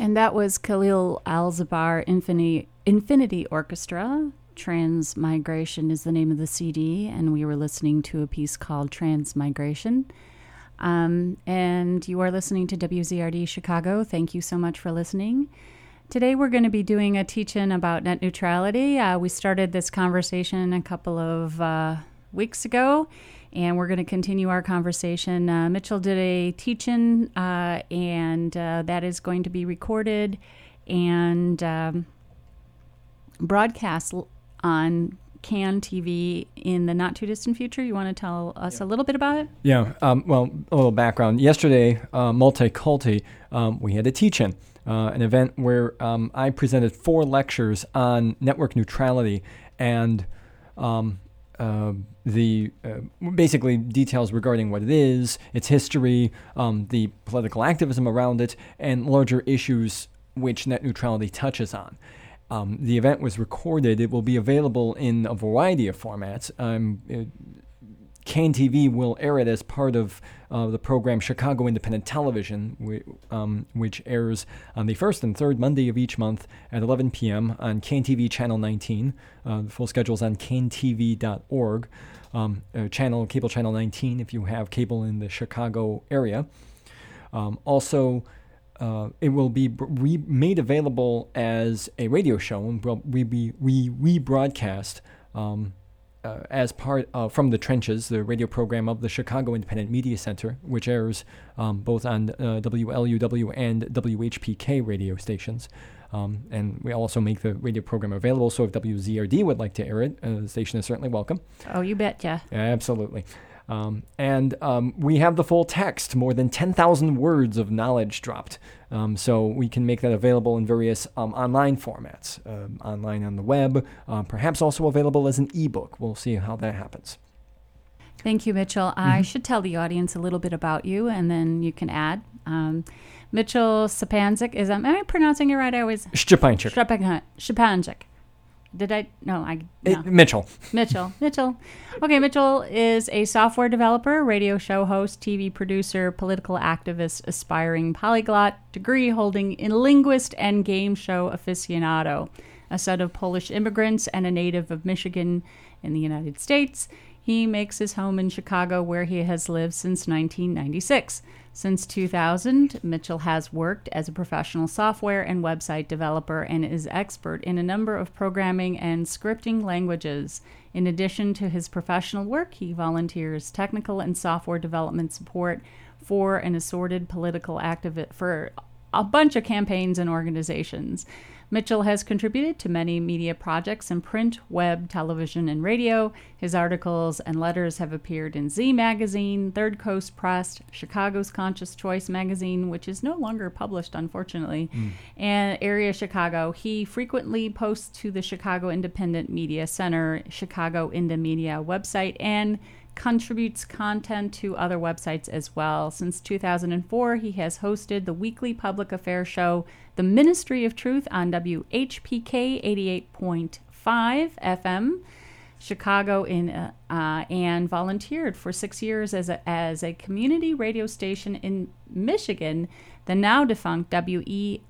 And that was Khalil Alzabar Infinity Orchestra. Transmigration is the name of the CD, and we were listening to a piece called Transmigration. And you are listening to WZRD Chicago. Thank you so much for listening. Today we're going to be doing a teach-in about net neutrality. We started this conversation a couple of weeks ago, and we're going to continue our conversation. Mitchell did a teach-in, and that is going to be recorded and broadcast on CAN TV in the not-too-distant future. You want to tell us a little bit about it? Yeah, well, a little background. Yesterday, Multiculti, we had a teach-in, an event where I presented 4 lectures on network neutrality and the basically details regarding what it is, its history, the political activism around it, and larger issues which net neutrality touches on. The event was recorded. It will be available in a variety of formats. CAN TV will air it as part of the program Chicago Independent Television, which airs on the first and third Monday of each month at 11 p.m. on CAN TV Channel 19. The full schedule is on cantv.org. Cable Channel 19 if you have cable in the Chicago area. Also, it will be made available as a radio show and will be rebroadcast as part from the Trenches, the radio program of the Chicago Independent Media Center, which airs both on WLUW and WHPK radio stations. And we also make the radio program available, so if WZRD would like to air it, the station is certainly welcome. Oh, you betcha. Absolutely. And we have the full text, more than 10,000 words of knowledge dropped. So we can make that available in various online formats, online on the web, perhaps also available as an ebook. We'll see how that happens. Thank you, Mitchell. I should tell the audience a little bit about you, and then you can add. Mitchell Stepanczyk, am I pronouncing it right? I always... Stepanczyk. Did I? No, no. Mitchell. Okay, Mitchell is a software developer, radio show host, TV producer, political activist, aspiring polyglot, degree-holding linguist, and game show aficionado. A son of Polish immigrants and a native of Michigan in the United States, he makes his home in Chicago, where he has lived since 1996. Since 2000, Mitchell has worked as a professional software and website developer and is expert in a number of programming and scripting languages. In addition to his professional work, he volunteers technical and software development support for an assorted political activist for a bunch of campaigns and organizations. Mitchell has contributed to many media projects in print, web, television, and radio. His articles and letters have appeared in Z Magazine, Third Coast Press, Chicago's Conscious Choice Magazine, which is no longer published, unfortunately, and Area Chicago. He frequently posts to the Chicago Independent Media Center, Chicago Indymedia website, and contributes content to other websites as well. Since 2004, he has hosted the weekly public affairs show, The Ministry of Truth, on WHPK 88.5 FM, Chicago, and volunteered for 6 years as a community radio station in Michigan, the now defunct WEHB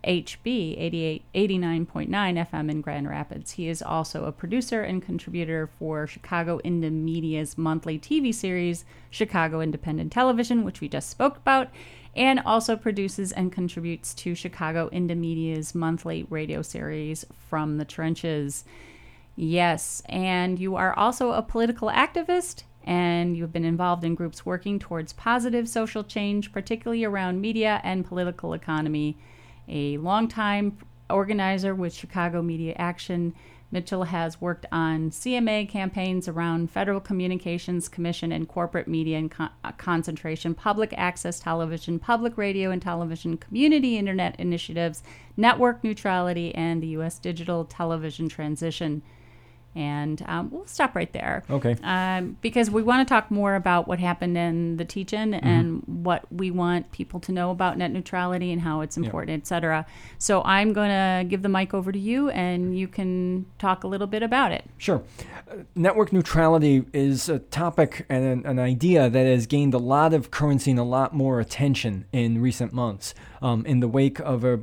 89.9 FM in Grand Rapids. He is also a producer and contributor for Chicago Indymedia's monthly TV series, Chicago Independent Television, which we just spoke about, and also produces and contributes to Chicago Indymedia's monthly radio series, From the Trenches. Yes, and you are also a political activist, and you've been involved in groups working towards positive social change, particularly around media and political economy. A longtime organizer with Chicago Media Action, Mitchell has worked on CMA campaigns around Federal Communications Commission and corporate media and concentration, public access television, public radio and television, community internet initiatives, network neutrality, and the U.S. digital television transition. And we'll stop right there. Okay. Because we want to talk more about what happened in the teach-in and what we want people to know about net neutrality and how it's important, et cetera. So I'm going to give the mic over to you, and you can talk a little bit about it. Sure. Network neutrality is a topic and an idea that has gained a lot of currency and a lot more attention in recent months in the wake of a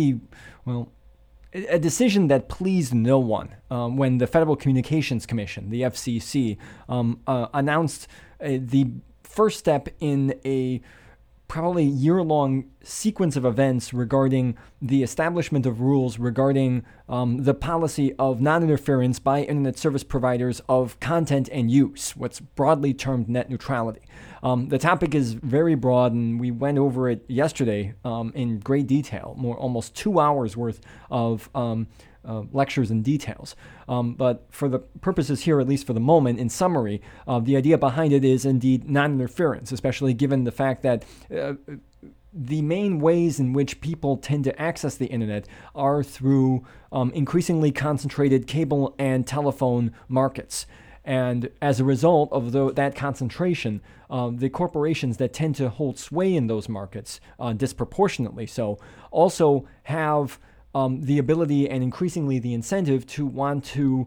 decision that pleased no one when the Federal Communications Commission, the FCC, announced the first step in a probably year-long sequence of events regarding the establishment of rules regarding the policy of non-interference by internet service providers of content and use, what's broadly termed net neutrality. The topic is very broad, and we went over it yesterday in great detail, almost 2 hours worth of lectures and details. But for the purposes here, at least for the moment, in summary, the idea behind it is indeed non-interference, especially given the fact that the main ways in which people tend to access the internet are through increasingly concentrated cable and telephone markets. And as a result of that concentration, the corporations that tend to hold sway in those markets, disproportionately so, also have the ability and increasingly the incentive to want to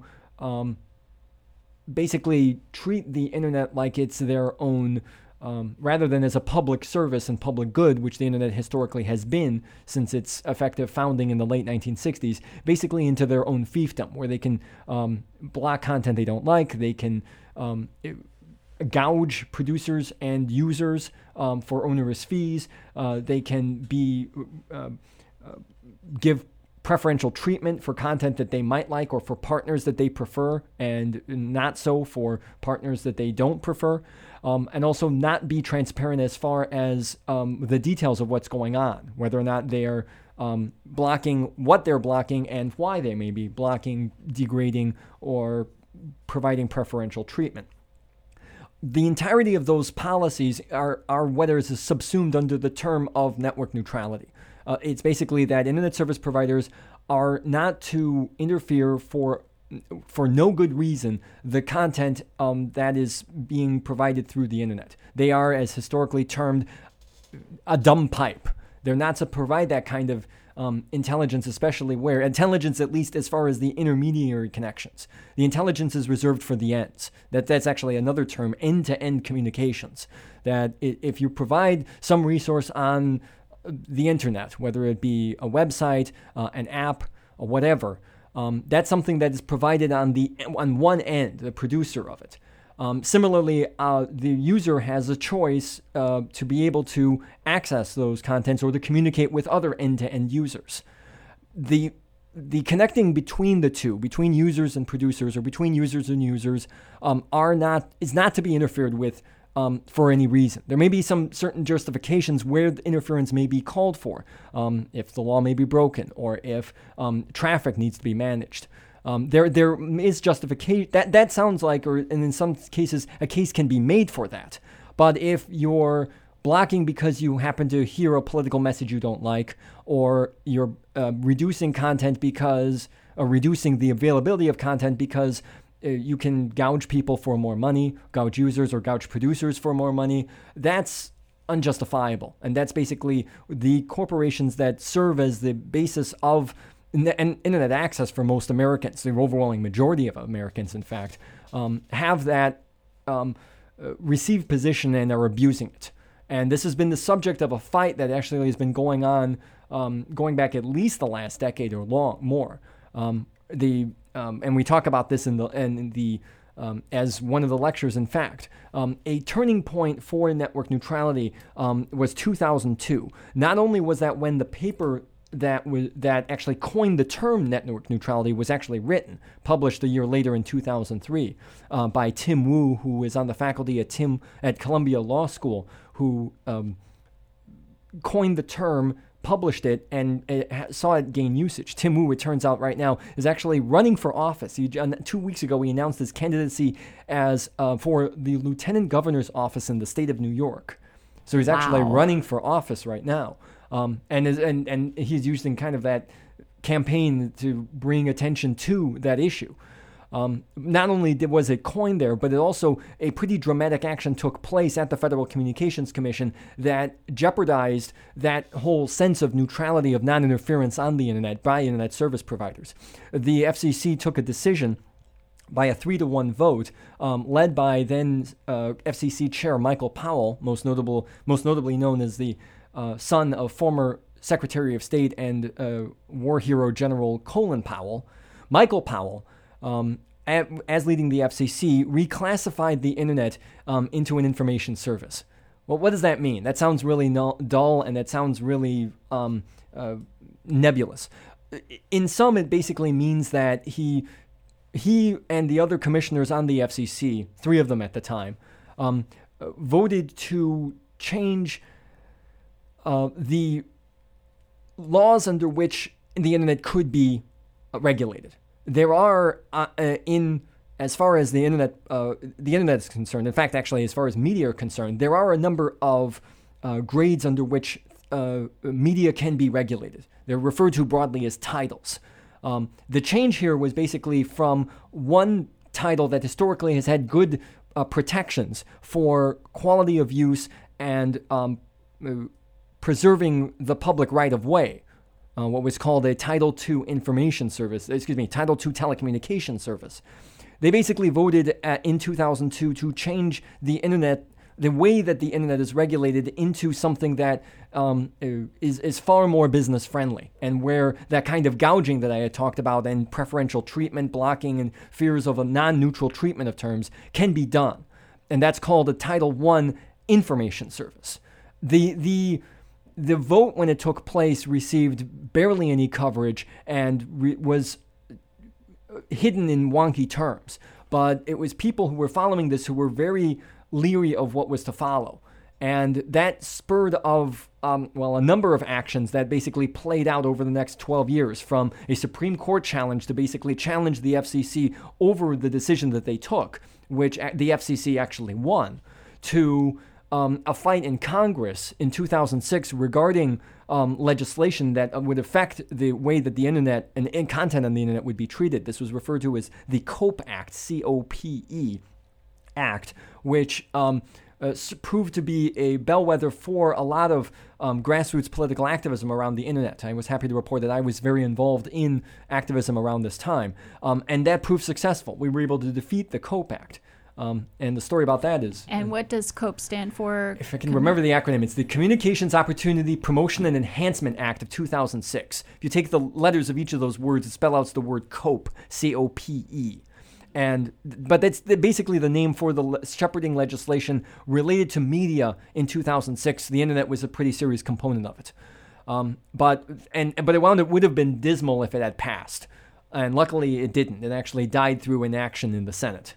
basically treat the internet like it's their own, rather than as a public service and public good, which the internet historically has been since its effective founding in the late 1960s, basically into their own fiefdom, where they can block content they don't like, they can gouge producers and users for onerous fees, they can give preferential treatment for content that they might like or for partners that they prefer, and not so for partners that they don't prefer, and also not be transparent as far as the details of what's going on, whether or not they're blocking what they're blocking and why they may be blocking, degrading, or providing preferential treatment. The entirety of those policies are what is subsumed under the term of network neutrality. It's basically that internet service providers are not to interfere for no good reason the content that is being provided through the internet. They are, as historically termed, a dumb pipe. They're not to provide that kind of intelligence, especially where intelligence, at least as far as the intermediary connections. The intelligence is reserved for the ends. That's actually another term, end-to-end communications. That if you provide some resource on the internet, whether it be a website, an app, or whatever, that's something that is provided on one end, the producer of it. Similarly, the user has a choice to be able to access those contents or to communicate with other end-to-end users. The connecting between the two, between users and producers, or between users and users, is not to be interfered with for any reason. There may be some certain justifications where the interference may be called for, if the law may be broken, or if traffic needs to be managed. There is justification. That sounds like, and in some cases, a case can be made for that. But if you're blocking because you happen to hear a political message you don't like, or you're reducing content reducing the availability of content because you can gouge people for more money, gouge users or gouge producers for more money, that's unjustifiable. And that's basically the corporations that serve as the basis of internet access for most Americans. The overwhelming majority of Americans, in fact, have that received position and are abusing it. And this has been the subject of a fight that actually has been going on, going back at least the last decade or more. And we talk about this as one of the lectures. In fact, a turning point for network neutrality was 2002. Not only was that when the paper that actually coined the term network neutrality was actually written, published a year later in 2003 by Tim Wu, who is on the faculty at Columbia Law School, who coined the term, published it, and saw it gain usage. Tim Wu, it turns out right now, is actually running for office. 2 weeks ago, he announced his candidacy as for the lieutenant governor's office in the state of New York. So he's actually running for office right now. And he's using kind of that campaign to bring attention to that issue. Not only was it coined there, but it also a pretty dramatic action took place at the Federal Communications Commission that jeopardized that whole sense of neutrality, of non-interference on the internet by internet service providers. The FCC took a decision by a 3-1 vote, led by then FCC Chair Michael Powell, most notably known as the son of former Secretary of State and war hero General Colin Powell. Michael Powell, as leading the FCC, reclassified the internet into an information service. Well, what does that mean? That sounds really dull, and that sounds really nebulous. In sum, it basically means that he and the other commissioners on the FCC, 3 of them at the time, voted to change the laws under which the internet could be regulated. There are, as far as the internet is concerned, in fact, actually, as far as media are concerned, there are a number of grades under which media can be regulated. They're referred to broadly as titles. The change here was basically from one title that historically has had good protections for quality of use and preserving the public right of way, what was called a Title II information service, Title II telecommunication service. They basically voted in 2002 to change the internet, the way that the internet is regulated, into something that is far more business friendly, and where that kind of gouging that I had talked about and preferential treatment, blocking, and fears of a non-neutral treatment of terms can be done. And that's called a Title I information service. The vote, when it took place, received barely any coverage and was hidden in wonky terms. But it was people who were following this who were very leery of what was to follow. And that spurred of, a number of actions that basically played out over the next 12 years, from a Supreme Court challenge to basically challenge the FCC over the decision that they took, which the FCC actually won, to a fight in Congress in 2006 regarding legislation that would affect the way that the internet and content on the internet would be treated. This was referred to as the COPE Act, C-O-P-E Act, which proved to be a bellwether for a lot of grassroots political activism around the internet. I was happy to report that I was very involved in activism around this time, and that proved successful. We were able to defeat the COPE Act. And the story about that is... And what does COPE stand for? If I can remember the acronym, it's the Communications Opportunity Promotion and Enhancement Act of 2006. If you take the letters of each of those words, it spells out the word COPE, C-O-P-E. But that's basically the name for the shepherding legislation related to media in 2006. The internet was a pretty serious component of it. But it would have been dismal if it had passed. And luckily it didn't. It actually died through inaction in the Senate.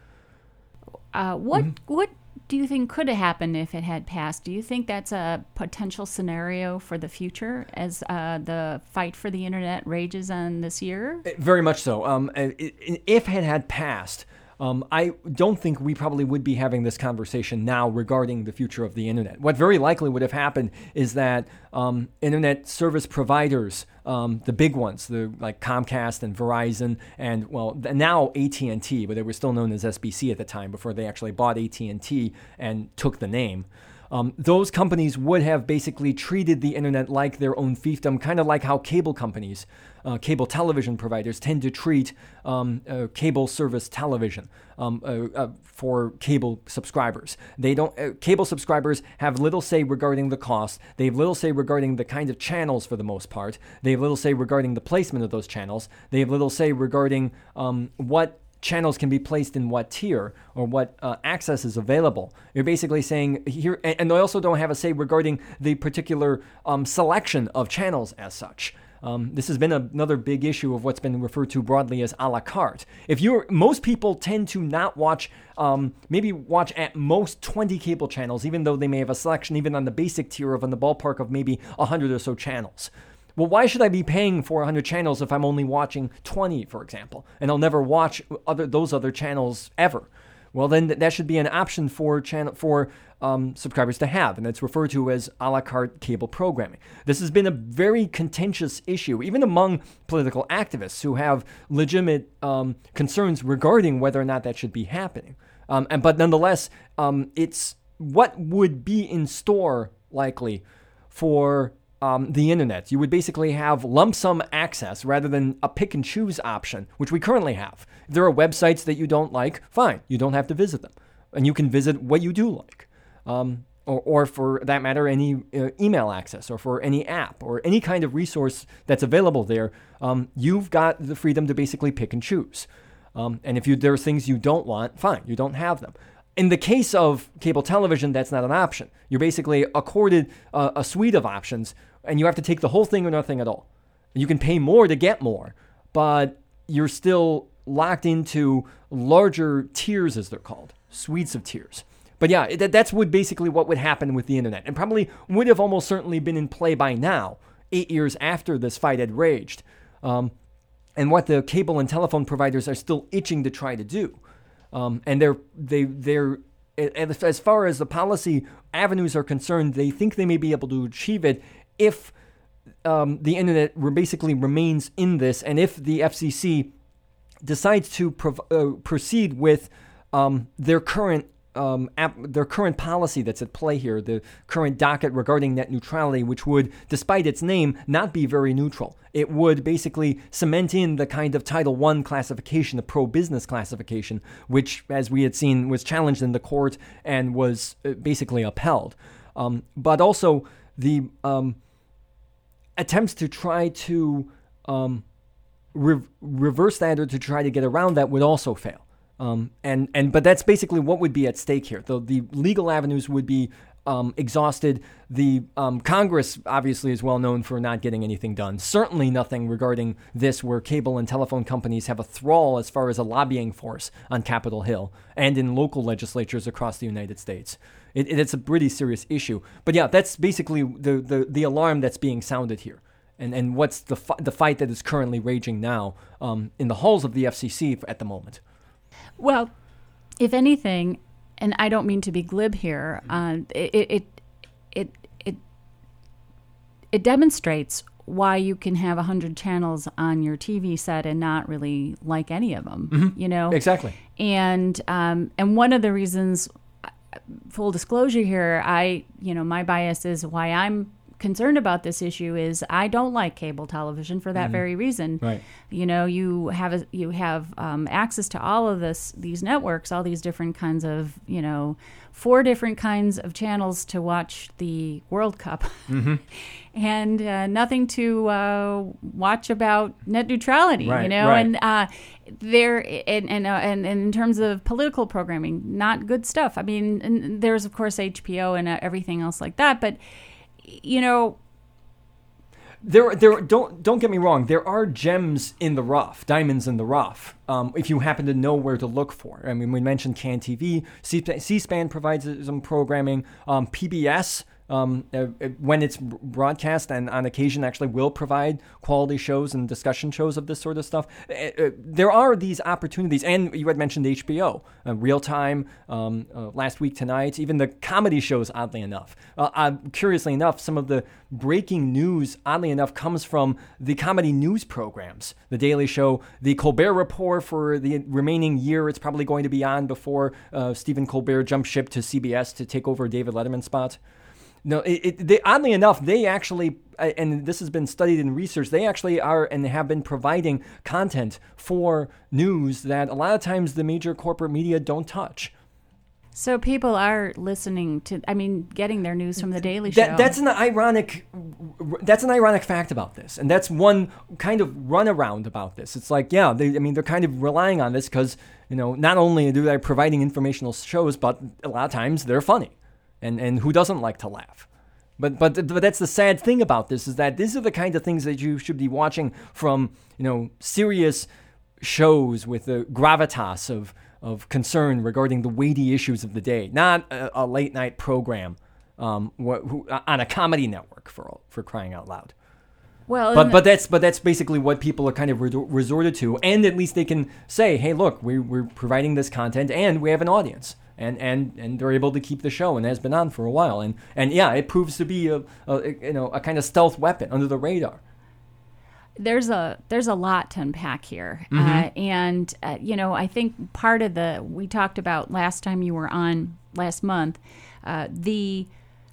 What do you think could have happened if it had passed? Do you think that's a potential scenario for the future as the fight for the internet rages on this year? Very much so. If it had passed, I don't think we probably would be having this conversation now regarding the future of the internet. What very likely would have happened is that internet service providers, the big ones, like Comcast and Verizon, and now AT&T, but they were still known as SBC at the time before they actually bought AT&T and took the name. Those companies would have basically treated the internet like their own fiefdom, kind of like how cable companies, cable television providers, tend to treat cable service television for cable subscribers. They don't. Cable subscribers have little say regarding the cost. They have little say regarding the kind of channels for the most part. They have little say regarding the placement of those channels. They have little say regarding what channels can be placed in what tier or what access is available. You're basically saying here, and they also don't have a say regarding the particular selection of channels as such. This has been another big issue of what's been referred to broadly as a la carte. Most people tend to not watch, maybe watch at most 20 cable channels, even though they may have a selection even on the basic tier of in the ballpark of maybe 100 or so channels. Well, why should I be paying for 100 channels if I'm only watching 20, for example, and I'll never watch those other channels ever? Well, then that should be an option for subscribers to have, and it's referred to as a la carte cable programming. This has been a very contentious issue, even among political activists who have legitimate concerns regarding whether or not that should be happening. But nonetheless, it's what would be in store likely for the internet. You would basically have lump sum access rather than a pick and choose option, which we currently have. If there are websites that you don't like, fine, you don't have to visit them. And you can visit what you do like. Or for that matter, any email access, or for any app, or any kind of resource that's available there, you've got the freedom to basically pick and choose. And if there are things you don't want, fine, you don't have them. In the case of cable television, that's not an option. You're basically accorded a suite of options, and you have to take the whole thing or nothing at all. You can pay more to get more, but you're still locked into larger tiers, as they're called, suites of tiers. But yeah, that's basically what would happen with the internet, and probably would have almost certainly been in play by now, 8 years after this fight had raged, and what the cable and telephone providers are still itching to try to do. And they're as far as the policy avenues are concerned, they think they may be able to achieve it if the internet basically remains in this, and if the FCC decides to proceed with their current policy that's at play here, the current docket regarding net neutrality, which would, despite its name, not be very neutral. It would basically cement in the kind of Title I classification, the pro-business classification, which, as we had seen, was challenged in the court and was basically upheld. But also the attempts to try to reverse that or to try to get around that would also fail. But that's basically what would be at stake here. The legal avenues would be exhausted. The Congress obviously is well known for not getting anything done. Certainly nothing regarding this, where cable and telephone companies have a thrall as far as a lobbying force on Capitol Hill and in local legislatures across the United States. It's a pretty serious issue. But yeah, that's basically the alarm that's being sounded here. And what's the fight that is currently raging now in the halls of the FCC at the moment. Well, if anything, and I don't mean to be glib here, it demonstrates why you can have 100 channels on your TV set and not really like any of them. Mm-hmm. You know, exactly. And one of the reasons, full disclosure here, my bias is why I'm concerned about this issue is I don't like cable television for that very reason. Right. You know, you have access to all of these networks, all these different kinds of, 4 different kinds of channels to watch the World Cup, and nothing to watch about net neutrality. Right, and and in terms of political programming, not good stuff. I mean, and there's of course HBO and everything else like that, but there don't get me wrong, there are gems in the rough, diamonds in the rough, if you happen to know where to look for. I mean, we mentioned CAN TV, C-SPAN provides some programming, PBS, when it's broadcast and on occasion actually will provide quality shows and discussion shows of this sort of stuff. There are these opportunities, and you had mentioned HBO, Real Time, Last Week Tonight, even the comedy shows, oddly enough. Curiously enough, some of the breaking news, oddly enough, comes from the comedy news programs. The Daily Show, the Colbert Report for the remaining year, it's probably going to be on before Stephen Colbert jumps ship to CBS to take over David Letterman's spot. No, oddly enough, they actually, and this has been studied in research, they actually are and have been providing content for news that a lot of times the major corporate media don't touch. So people are listening to, getting their news from the Daily Show. That's an ironic fact about this, and that's one kind of runaround about this. It's like, yeah, they're kind of relying on this because, not only do they providing informational shows, but a lot of times they're funny. And who doesn't like to laugh? But that's the sad thing about this, is that these are the kind of things that you should be watching from, serious shows with the gravitas of concern regarding the weighty issues of the day, not a late night program on a comedy network, for crying out loud. Well, but that's basically what people are kind of resorted to, and at least they can say, hey, look, we're providing this content and we have an audience. and they're able to keep the show, and has been on for a while, and yeah, it proves to be a kind of stealth weapon under the radar. There's a lot to unpack here, and I think part of we talked about last time you were on last month, the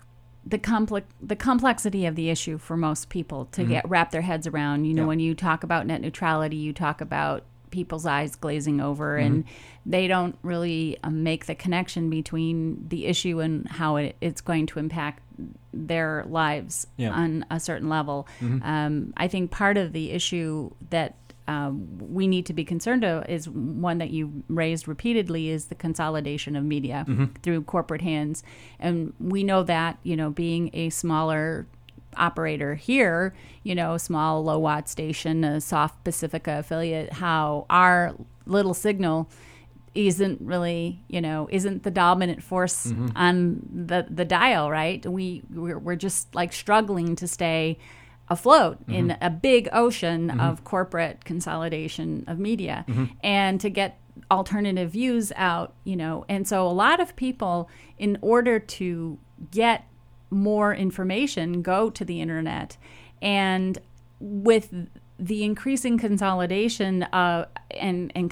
complexity of the issue for most people to wrap their heads around. When you talk about net neutrality, you talk about people's eyes glazing over, and they don't really make the connection between the issue and how it's going to impact their lives on a certain level. I think part of the issue that we need to be concerned of is one that you raised repeatedly, is the consolidation of media through corporate hands. And we know that, being a smaller operator here, small low watt station, a Soft Pacifica affiliate, how our little signal isn't really, isn't the dominant force on the dial, right? We're just like struggling to stay afloat in a big ocean of corporate consolidation of media, and to get alternative views out, and so a lot of people, in order to get more information, go to the internet. And with the increasing consolidation and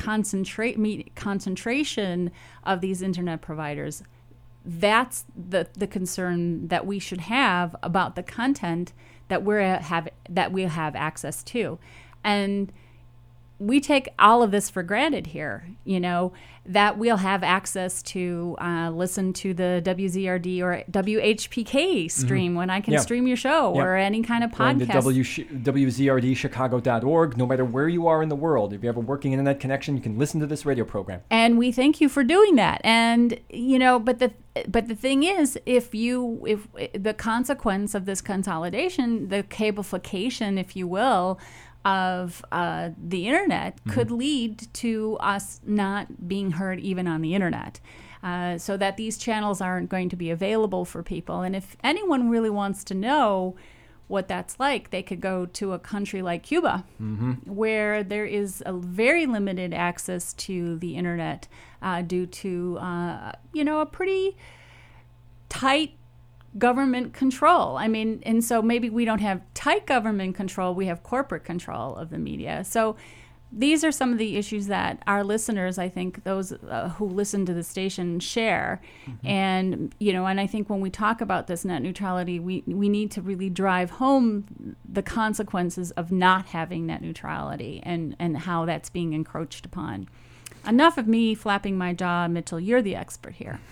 concentration of these internet providers, that's the concern that we should have about the content that we have access to. And we take all of this for granted here, that we'll have access to listen to the WZRD or WHPK stream when I can stream your show or any kind of podcast. WZRDchicago.org. No matter where you are in the world, if you have a working internet connection, you can listen to this radio program. And we thank you for doing that. And, but the thing is, if the consequence of this consolidation, the cablification, if you will, of the internet could lead to us not being heard even on the internet, so that these channels aren't going to be available for people. And if anyone really wants to know what that's like, they could go to a country like Cuba, where there is a very limited access to the internet due to a pretty tight government control. And so maybe we don't have tight government control, we have corporate control of the media. So these are some of the issues that our listeners, I think, those who listen to the station, share. And, and I think when we talk about this net neutrality, we need to really drive home the consequences of not having net neutrality and how that's being encroached upon. Enough of me flapping my jaw. Mitchell, you're the expert here.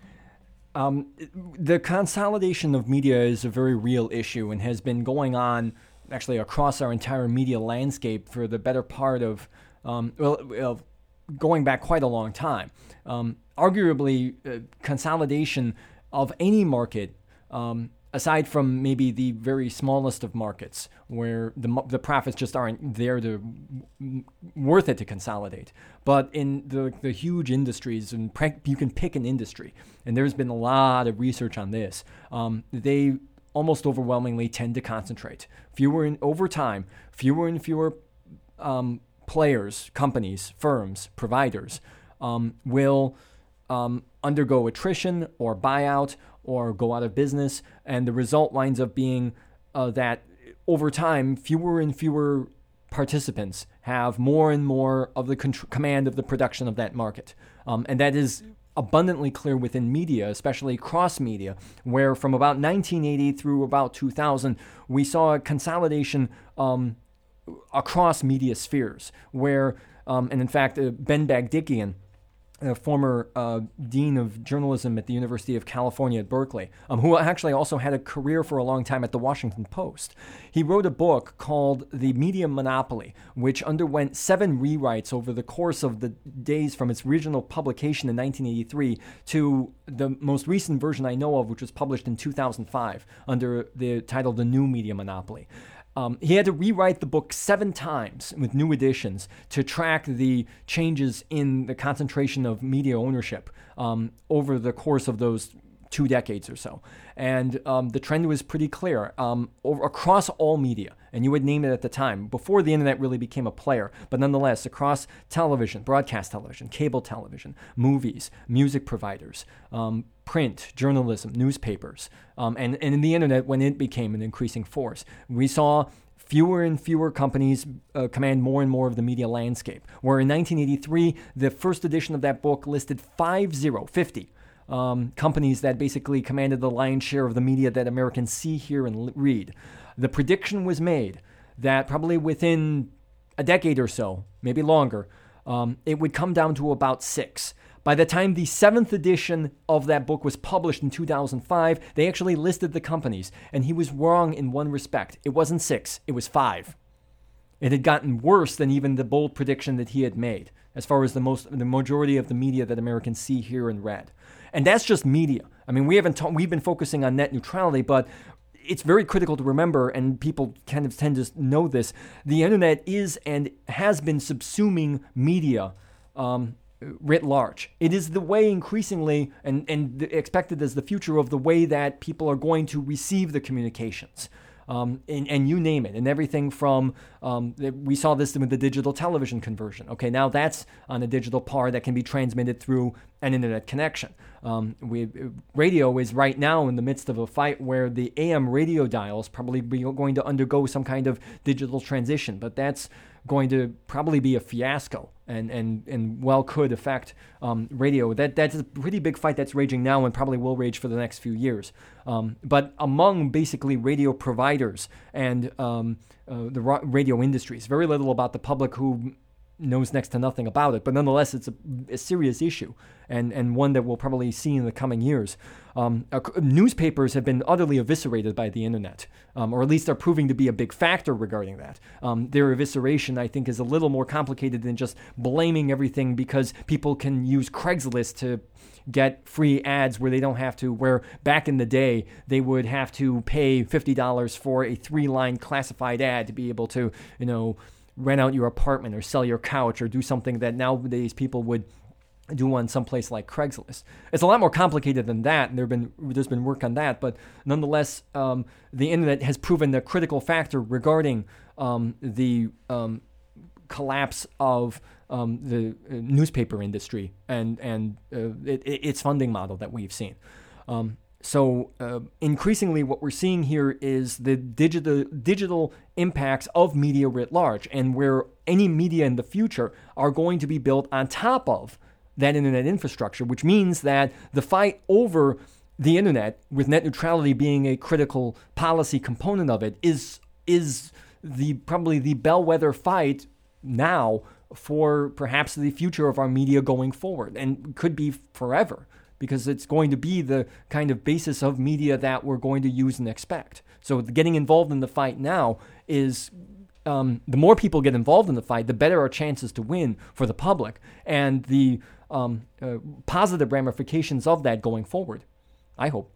The consolidation of media is a very real issue and has been going on actually across our entire media landscape for the better part of, going back quite a long time. Arguably, consolidation of any market, aside from maybe the very smallest of markets where the profits just aren't there worth it to consolidate. But in the huge industries, and you can pick an industry, and there's been a lot of research on this, they almost overwhelmingly tend to concentrate. Over time, fewer and fewer players, companies, firms, providers will undergo attrition or buyout or go out of business, and the result winds up being that over time, fewer and fewer participants have more and more of the command of the production of that market. And that is abundantly clear within media, especially cross-media, where from about 1980 through about 2000, we saw a consolidation across media spheres, where, and in fact, Ben Bagdikian, a former dean of journalism at the University of California at Berkeley, who actually also had a career for a long time at the Washington Post. He wrote a book called The Media Monopoly, which underwent 7 rewrites over the course of the days from its original publication in 1983 to the most recent version I know of, which was published in 2005 under the title The New Media Monopoly. He had to rewrite the book 7 times with new editions to track the changes in the concentration of media ownership over the course of those 2 decades or so. And the trend was pretty clear across all media, and you would name it at the time, before the internet really became a player, but nonetheless, across television, broadcast television, cable television, movies, music providers, print, journalism, newspapers, and in the internet when it became an increasing force. We saw fewer and fewer companies command more and more of the media landscape, where in 1983, the first edition of that book listed 50 companies that basically commanded the lion's share of the media that Americans see, hear, and read. The prediction was made that probably within a decade or so, maybe longer, it would come down to about 6. By the time the 7th edition of that book was published in 2005, they actually listed the companies, and he was wrong in one respect. It wasn't 6, it was 5. It had gotten worse than even the bold prediction that he had made, as far as the majority of the media that Americans see, hear, and read. And that's just media. I mean, we've been focusing on net neutrality, but it's very critical to remember, and people kind of tend to know this, the internet is and has been subsuming media writ large. It is the way increasingly, and expected as the future of the way that people are going to receive the communications. And you name it, and everything from, we saw this with the digital television conversion. Okay, now that's on a digital par that can be transmitted through an internet connection. Radio is right now in the midst of a fight where the AM radio dials probably going to undergo some kind of digital transition, but that's going to probably be a fiasco and well could affect radio. That's a pretty big fight that's raging now and probably will rage for the next few years. But among basically radio providers and the radio industries, very little about the public who knows next to nothing about it, but nonetheless it's a serious issue and one that we'll probably see in the coming years. Newspapers have been utterly eviscerated by the internet, or at least are proving to be a big factor regarding that. Their evisceration, I think, is a little more complicated than just blaming everything because people can use Craigslist to get free ads where they don't have to, where back in the day they would have to pay $50 for a 3-line classified ad to be able to, rent out your apartment or sell your couch or do something that nowadays people would do on someplace like Craigslist. It's a lot more complicated than that, and there's been work on that, but nonetheless, the internet has proven a critical factor regarding the collapse of the newspaper industry and its funding model that we've seen. So increasingly what we're seeing here is the digital impacts of media writ large, and where any media in the future are going to be built on top of that internet infrastructure, which means that the fight over the internet, with net neutrality being a critical policy component of it, is probably the bellwether fight now for perhaps the future of our media going forward, and could be forever, because it's going to be the kind of basis of media that we're going to use and expect. So getting involved in the fight now is, the more people get involved in the fight, the better our chances to win for the public, and the positive ramifications of that going forward, I hope.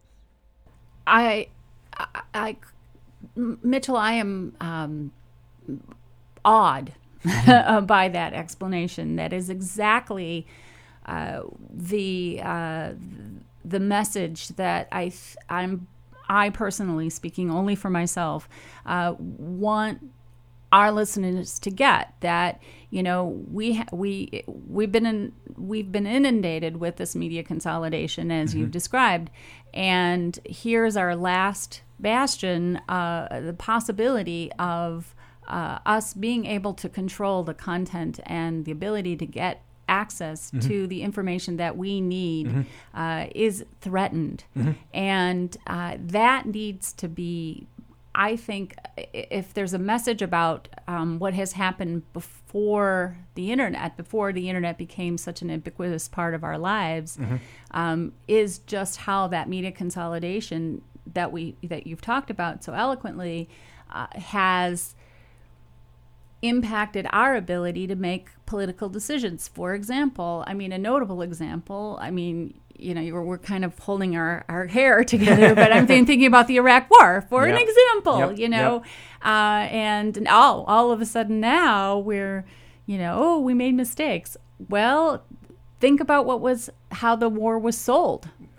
Mitchell, I am awed by that explanation. That is exactly the message that I personally, speaking only for myself, want our listeners to get. That we've been inundated with this media consolidation, as you've described, and here's our last bastion, the possibility of us being able to control the content and the ability to get access to the information that we need is threatened. And that needs to be, I think, if there's a message about what has happened before the internet became such an ubiquitous part of our lives, is just how that media consolidation that you've talked about so eloquently has impacted our ability to make political decisions. For example, a notable example, we're kind of holding our hair together, but I'm thinking about the Iraq War, for an example, and all of a sudden now we're, we made mistakes. Well, think about how the war was sold.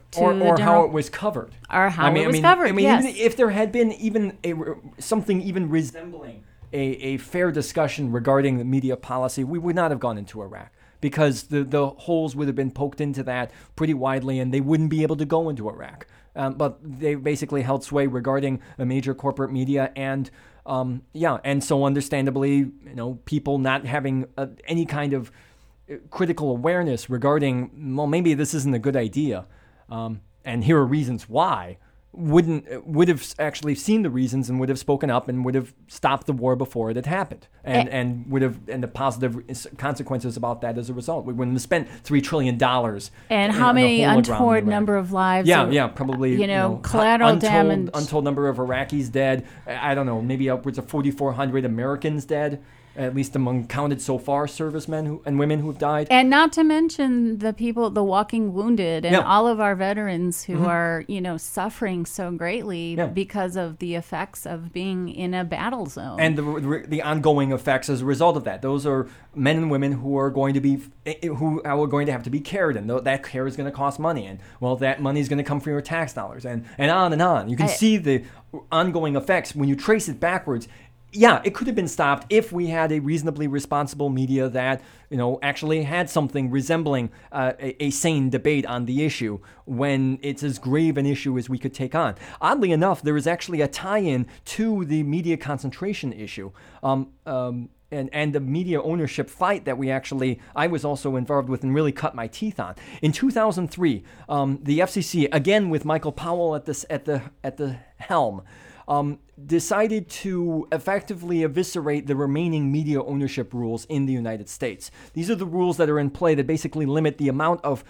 to or the how general, it was covered. or how it was covered. Yes. Even if there had been even something even resembling a fair discussion regarding the media policy, we would not have gone into Iraq, because the holes would have been poked into that pretty widely, and they wouldn't be able to go into Iraq. But they basically held sway regarding a major corporate media, and and so understandably, people not having any kind of critical awareness regarding, well, maybe this isn't a good idea, and here are reasons why, would have actually seen the reasons and would have spoken up and would have stopped the war before it had happened, and would have, and the positive consequences about that as a result. We wouldn't have spent $3 trillion. And how many untoward number of lives? Probably. Collateral damage. Untold number of Iraqis dead. I don't know, maybe upwards of 4,400 Americans dead, at least among counted so far servicemen and women who have died. And not to mention the people, the walking wounded, and all of our veterans who are, suffering so greatly because of the effects of being in a battle zone. And the ongoing effects as a result of that. Those are men and women who are going to have to be cared, and that care is going to cost money. And, well, that money is going to come from your tax dollars, and on and on. You can see the ongoing effects when you trace it backwards. Yeah, it could have been stopped if we had a reasonably responsible media that, actually had something resembling a sane debate on the issue when it's as grave an issue as we could take on. Oddly enough, there is actually a tie-in to the media concentration issue. And the media ownership fight that I was also involved with and really cut my teeth on. In 2003, the FCC, again with Michael Powell at the helm, decided to effectively eviscerate the remaining media ownership rules in the United States. These are the rules that are in play that basically limit the amount of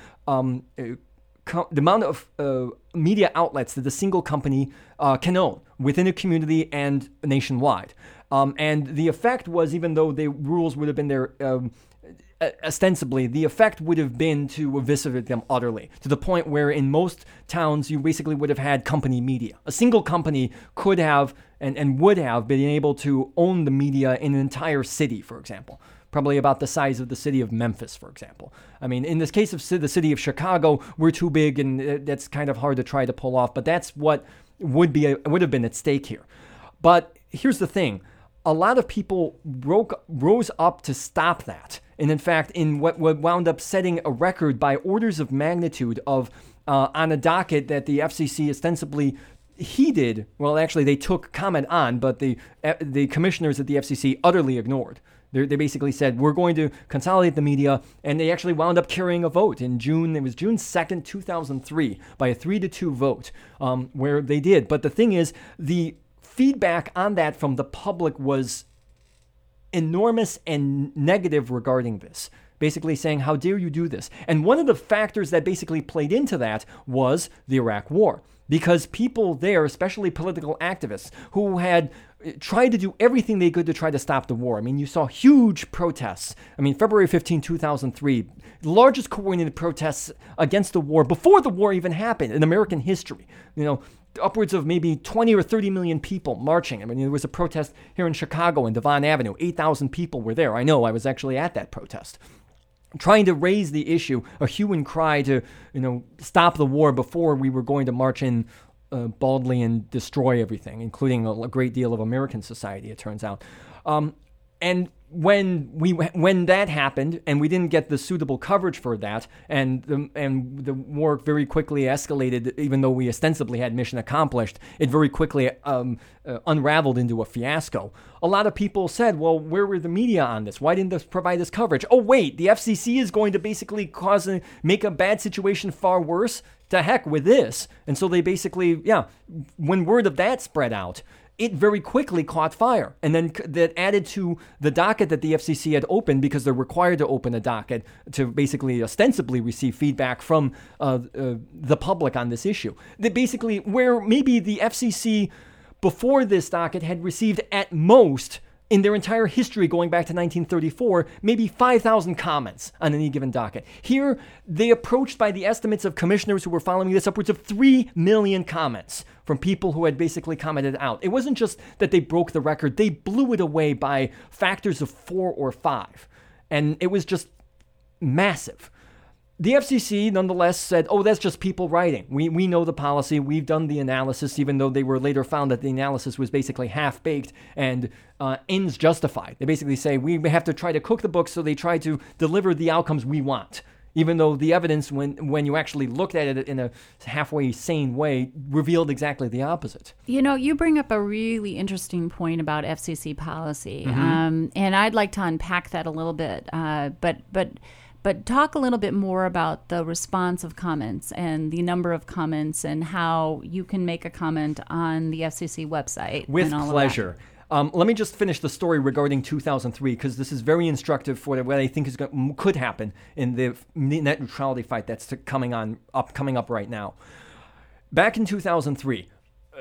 media outlets that a single company can own within a community and nationwide. And the effect was, even though the rules would have been there ostensibly, the effect would have been to eviscerate them utterly, to the point where in most towns you basically would have had company media. A single company could have and would have been able to own the media in an entire city, for example. Probably about the size of the city of Memphis, for example. I mean, in this case of the city of Chicago, we're too big, and that's kind of hard to try to pull off, but that's what would have been at stake here. But here's the thing. A lot of people rose up to stop that. And in fact, in what wound up setting a record by orders of magnitude of on a docket that the FCC ostensibly heeded, well, actually they took comment on, but the commissioners at the FCC utterly ignored. They basically said, we're going to consolidate the media, and they actually wound up carrying a vote in June. It was June 2nd, 2003, by a 3-2 vote, where they did. But the thing is, the feedback on that from the public was enormous and negative regarding this, basically saying, how dare you do this? And one of the factors that basically played into that was the Iraq War, because people there, especially political activists, who had tried to do everything they could to try to stop the war. I mean, you saw huge protests. I mean, February 15, 2003, the largest coordinated protests against the war before the war even happened in American history. Upwards of maybe 20 or 30 million people marching. I mean, there was a protest here in Chicago in Devon Avenue. 8,000 people were there. I know, I was actually at that protest, trying to raise the issue, a hue and cry to, stop the war before we were going to march in baldly and destroy everything, including a great deal of American society, it turns out. And when that happened, and we didn't get the suitable coverage for that, and the war very quickly escalated, even though we ostensibly had mission accomplished, it very quickly unraveled into a fiasco. A lot of people said, well, where were the media on this? Why didn't they provide this coverage? Oh, wait, the FCC is going to basically make a bad situation far worse? To heck with this. And so they basically, when word of that spread out, it very quickly caught fire. And then that added to the docket that the FCC had opened, because they're required to open a docket to basically ostensibly receive feedback from the public on this issue. That basically, where maybe the FCC before this docket had received at most, in their entire history going back to 1934, maybe 5,000 comments on any given docket. Here, they approached, by the estimates of commissioners who were following this, upwards of 3 million comments from people who had basically commented out. It wasn't just that they broke the record, they blew it away by factors of 4 or 5. And it was just massive. The FCC nonetheless said, oh, that's just people writing. We know the policy. We've done the analysis, even though they were later found that the analysis was basically half-baked and ends justified. They basically say we have to try to cook the books, so they try to deliver the outcomes we want, even though the evidence, when you actually looked at it in a halfway sane way, revealed exactly the opposite. You know, you bring up a really interesting point about FCC policy, and I'd like to unpack that a little bit, but talk a little bit more about the response of comments and the number of comments and how you can make a comment on the FCC website. With pleasure. Let me just finish the story regarding 2003, because this is very instructive for what I think could happen in the net neutrality fight that's coming up right now. Back in 2003,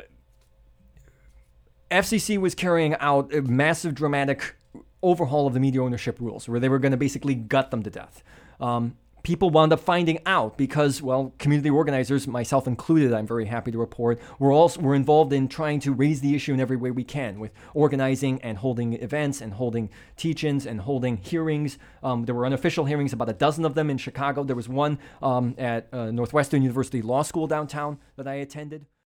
FCC was carrying out a massive, dramatic overhaul of the media ownership rules, where they were going to basically gut them to death. People wound up finding out because, well, community organizers, myself included, I'm very happy to report, were involved in trying to raise the issue in every way we can, with organizing and holding events and holding teach-ins and holding hearings. There were unofficial hearings, about a dozen of them in Chicago. There was one at Northwestern University Law School downtown that I attended.